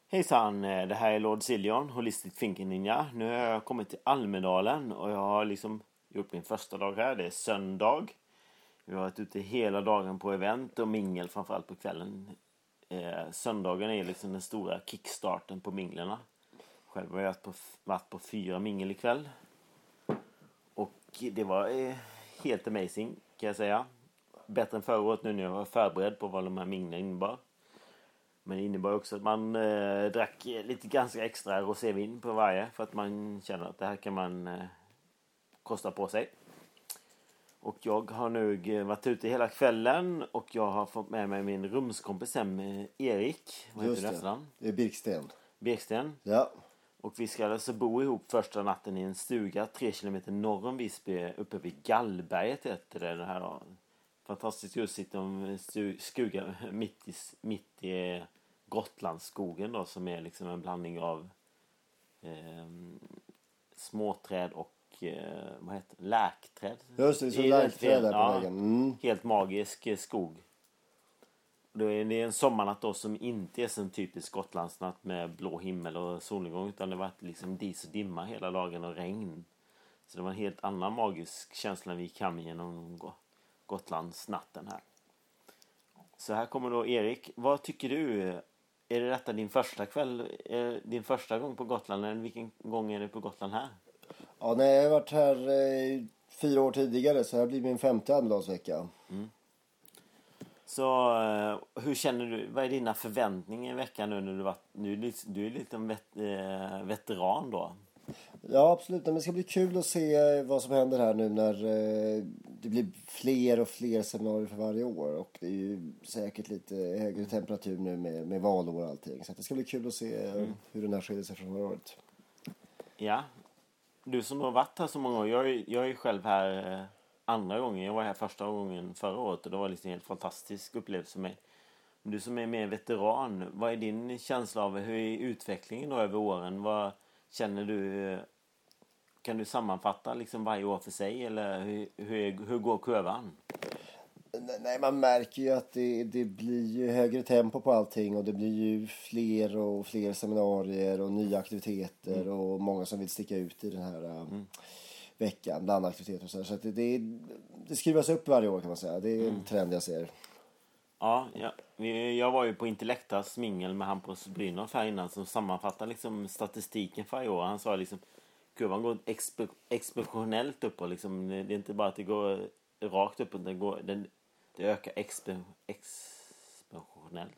Hejsan, det här är Lord Zillion, Holistic Thinking Ninja. Nu har jag kommit till Almedalen och jag har liksom gjort min första dag här. Det är söndag. Vi har varit ute hela dagen på event och mingel, framförallt på kvällen. Söndagen är liksom den stora kickstarten på minglerna. Själv har jag varit på 4 mingel ikväll. Och det var helt amazing, kan jag säga. Bättre än förra året nu när jag var förberedd på vad de här minglen innebar. Men det innebar också att man drack lite ganska extra rosévin på varje. För att man känner att det här kan man kosta på sig. Och jag har nu varit ute hela kvällen. Och jag har fått med mig min rumskompis hem, Erik. Vad heter det nästan? Det är Birksten. Birksten. Ja. Och vi ska alltså bo ihop första natten i en stuga 3 kilometer norr om Visby. Uppe vid Gallberget heter det här då. Fantastiskt just sitta om stuga mitt i Gotlandsskogen då, som är liksom en blandning av småträd och vad heter det? Läkträd. Just det, så läkträd där på vägen. Helt magisk skog. Det är en sommarnatt då som inte är som typisk Gotlandsnatt med blå himmel och solnedgång, utan det var liksom dis och dimma hela dagen och regn. Så det var en helt annan magisk känsla när vi gick hem genom Gotlandsnatten här. Så här kommer då Erik. Vad tycker du? Är det detta din första kväll? Din första gång på Gotland? Eller vilken gång är det på Gotland här? Ja, nej, jag har varit här 4 år tidigare. Så här blir min 5:e Almedalsvecka. Så hur känner du? Vad är dina förväntningar i veckan nu när du varit... Du är lite en veteran då. Ja, absolut. Men det ska bli kul att se vad som händer här nu när det blir fler och fler seminarier för varje år. Och det är ju säkert lite högre temperatur nu med valår och allting. Så det ska bli kul att se hur den här skiljer sig från förra året. Ja. Du som har varit här så många år. Jag är ju själv här andra gången. Jag var här första gången förra året och det var liksom en helt fantastisk upplevelse för mig. Du som är mer veteran, vad är din känsla av hur är utvecklingen då över åren? Vad känner du? Kan du sammanfatta liksom varje år för sig, eller hur går kurvan? Nej, man märker ju att det blir ju högre tempo på allting och det blir ju fler och fler seminarier och nya aktiviteter och många som vill sticka ut i den här veckan bland aktiviteter och så att det skrivas upp varje år, kan man säga. Det är en trend jag ser. Ja. Jag var ju på Intellektas mingel med Hampus Brynolf här innan som sammanfattar liksom statistiken för i år. Han sa liksom kurvan går exponentiellt upp och liksom, det är inte bara att det går rakt upp, det ökar exponentiellt.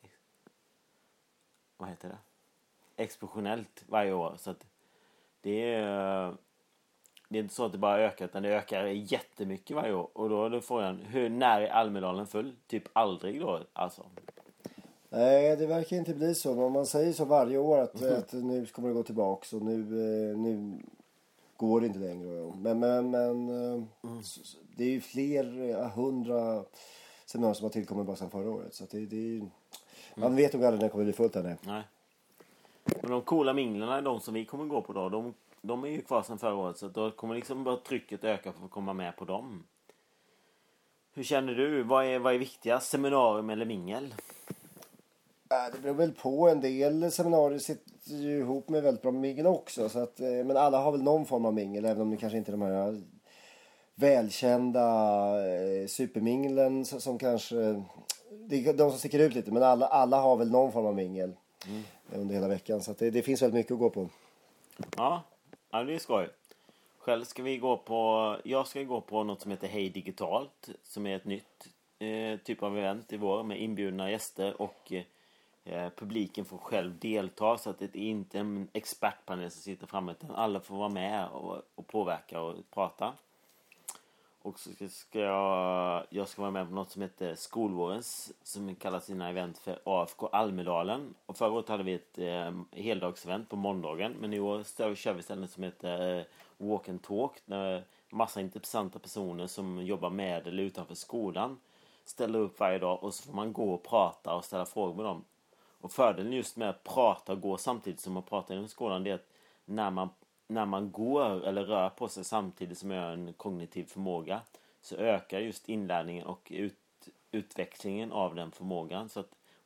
Vad heter det? Exponentiellt varje år, så att det är inte så att det bara ökar, utan det ökar jättemycket varje år. Och då är frågan, när är Almedalen full? Typ aldrig då, alltså. Nej, det verkar inte bli så. Men man säger så varje år att nu kommer det gå tillbaka och nu går det inte längre. Men det är ju fler 100 seminarier som har tillkommit bara sedan förra året. Så att man vet nog aldrig när det kommer bli fullt här nu. Nej. Men de coola minglarna, de som vi kommer gå på då, de är ju kvar sedan förra året, så då kommer liksom bara trycket öka för att komma med på dem. Hur känner du? Vad är viktigast? Seminarium eller mingel? Det beror väl på. En del seminarier sitter ju ihop med väldigt bra mingel också. Så att, men alla har väl någon form av mingel, även om det kanske inte är de här välkända superminglen som kanske... Det är de som sticker ut lite, men alla har väl någon form av mingel under hela veckan. Så att det finns väldigt mycket att gå på. Ja, det är skoj. Själv jag ska gå på något som heter Hej Digitalt, som är ett nytt typ av event i vår med inbjudna gäster och publiken får själv delta, så att det är inte en expertpanel som sitter framme, utan alla får vara med och påverka och prata. Och så ska jag ska vara med på något som heter Skolvårens, som kallar sina event för AFK Almedalen. Och förra året hade vi ett heldagsevent på måndagen, men i år kör vi istället som heter Walk and Talk, där massa intressanta personer som jobbar med eller utanför skolan ställer upp varje dag, och så får man gå och prata och ställa frågor med dem. Och fördelen just med att prata och gå samtidigt som man pratar inom skolan, det är att när man går eller rör på sig samtidigt som jag har en kognitiv förmåga, så ökar just inlärningen och utväxlingen av den förmågan. Så att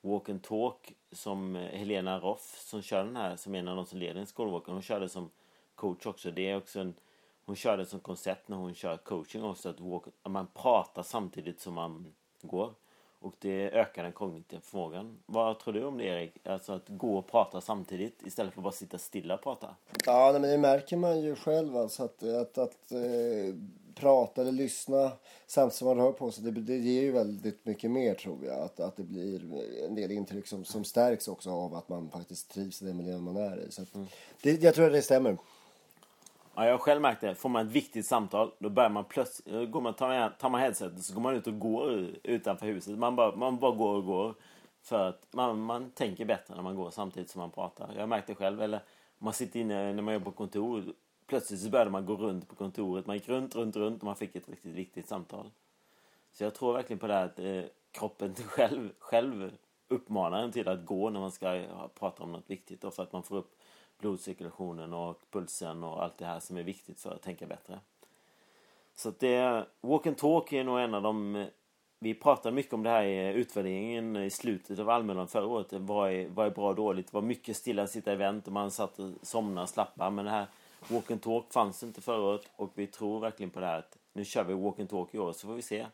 walk and talk som Helena Roff som kör den här, som är en av de som leder en skolwalk. Hon kör det som coach också. Det är också hon kör det som koncept när hon kör coaching också, att man pratar samtidigt som man går. Och det ökar den kognitiva förmågan. Vad tror du om det, Erik? Alltså att gå och prata samtidigt istället för att bara sitta stilla och prata. Ja, men det märker man ju själv. Alltså att prata eller lyssna samtidigt som man rör på sig. Det ger ju väldigt mycket mer, tror jag. Att det blir en del intryck som stärks också av att man faktiskt trivs i den miljön man är i. Så jag tror att det stämmer. Ja, jag har själv märkt det. Får man ett viktigt samtal, då börjar man plötsligt, tar man headsetet, så går man ut och går utanför huset. Man bara går och går. För att man tänker bättre när man går samtidigt som man pratar. Jag har märkt det själv. Eller man sitter inne när man jobbar på kontor. Plötsligt så började man gå runt på kontoret. Man gick runt och man fick ett riktigt viktigt samtal. Så jag tror verkligen på det här att kroppen själv uppmanar en till att gå när man ska prata om något viktigt. Och för att man får upp blodcirkulationen och pulsen och allt det här som är viktigt för att tänka bättre. Så att walk and talk är nog en av de... Vi pratade mycket om det här i utvärderingen i slutet av Almedalen förra året. Vad är bra och dåligt? Det var mycket stilla sitta event och man satt och somnade och slappade. Men det här walk and talk fanns inte förra året. Och vi tror verkligen på det här att nu kör vi walk and talk i år, så får vi se.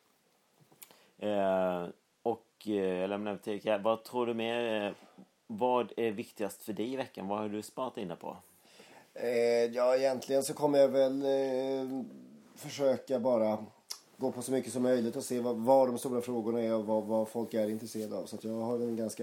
Jag lämnar över till Erik. Vad tror du mer? Vad är viktigast för dig i veckan? Vad har du sparat in på? Ja, egentligen så kommer jag väl försöka bara gå på så mycket som möjligt och se vad de stora frågorna är och vad folk är intresserade av. Så att jag har en ganska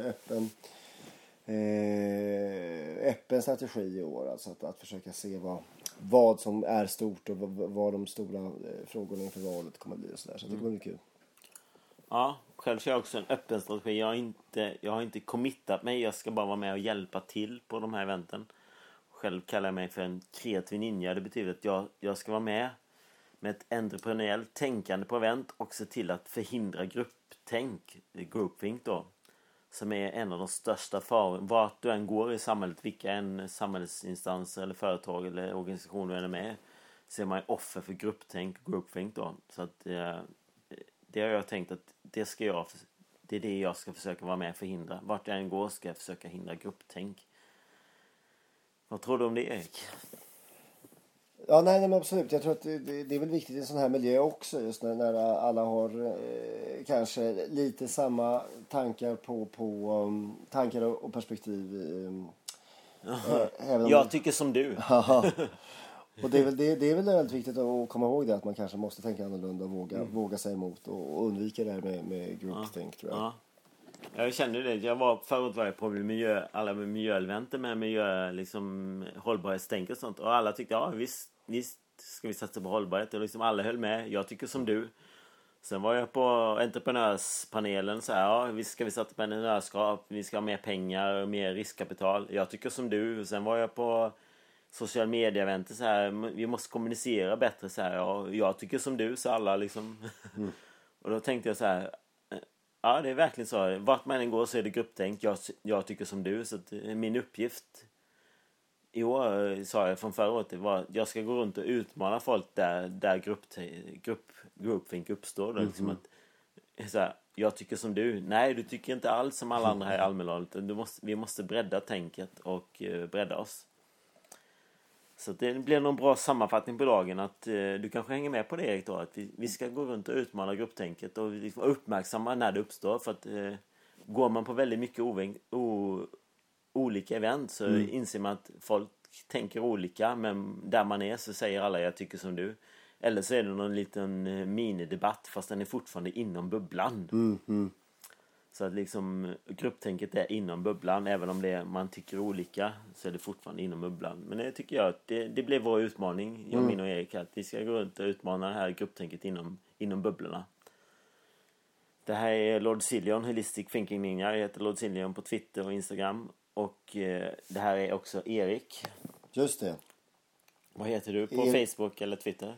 öppen strategi i år. Alltså att försöka se vad som är stort och vad de stora frågorna inför valet kommer att bli och sådär. Så det kommer bli kul. Ja, själv kör jag också en öppen strategi. Jag har inte committat mig. Jag ska bara vara med och hjälpa till på de här eventen. Själv kallar jag mig för en kreativ ninja. Det betyder att jag ska vara med ett entreprenöriellt tänkande på event och se till att förhindra grupptänk, groupthink då, som är en av de största farorna. Vart du än går i samhället, vilka än samhällsinstanser eller företag eller organisationer du än är med, så är man offer för grupptänk, groupthink då. Så att det har jag tänkt att det är det jag ska försöka vara med och förhindra. Vart jag än går ska jag försöka hindra grupptänk. Vad tror du om det, Erik? Ja, nej men absolut. Jag tror att det är väl viktigt i en sån här miljö också, just när alla har kanske lite samma tankar på tankar och perspektiv. Jag tycker som du. Och det är väl väldigt viktigt att komma ihåg det, att man kanske måste tänka annorlunda och våga sig emot och undvika det här med groupthink, tror jag. Ja. Jag kände det. Förut var jag på alla miljöeventer med liksom hållbarhetstänk och sånt. Och alla tyckte, visst ska vi satsa på hållbarhet. Och liksom alla höll med. Jag tycker som du. Sen var jag på entreprenörspanelen. Så här, visst ska vi satsa på entreprenörskap. Vi ska ha mer pengar och mer riskkapital. Jag tycker som du. Sen var jag på social media-eventer. Så här, vi måste kommunicera bättre. Så här, jag tycker som du. Så alla liksom. Och då tänkte jag så här. Ja, det är verkligen så. Vart man än går så är det grupptänk. Jag tycker som du. Så att min uppgift i år, sa jag från förra året, det var att jag ska gå runt och utmana folk där groupthink uppstår. Då, liksom att, så här, jag tycker som du. Nej, du tycker inte alls som alla andra här i Almedalen. Vi måste bredda tänket och bredda oss. Så det blir någon bra sammanfattning på dagen, att du kanske hänger med på det, Erik, då, att vi ska gå runt och utmana grupptänket och liksom uppmärksamma när det uppstår, för att går man på väldigt mycket olika event så inser man att folk tänker olika, men där man är så säger alla jag tycker som du, eller så är det någon liten minidebatt fast den är fortfarande inom bubblan. Så att liksom grupptänket är inom bubblan. Även om man tycker olika så är det fortfarande inom bubblan. Men det tycker jag att det blev vår utmaning, jag, min och Erik, att vi ska gå runt och utmana det här grupptänket inom bubblorna. Det här är Lord Zillion, Holistic Thinking Ninja. Jag heter Lord Zillion på Twitter och Instagram. Och det här är också Erik. Just det. Vad heter du på Facebook eller Twitter?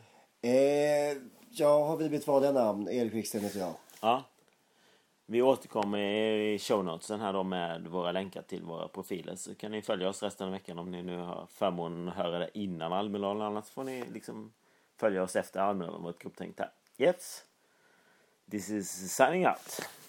Jag har vid mitt vanliga namn. Erik Wiksten heter jag. Ja. Vi återkommer i show notesen här då med våra länkar till våra profiler. Så kan ni följa oss resten av veckan om ni nu har förmånen att höra det innan Almedalen. Annars får ni liksom följa oss efter Almedalen, vårt grupptänk här. Yes. This is signing out.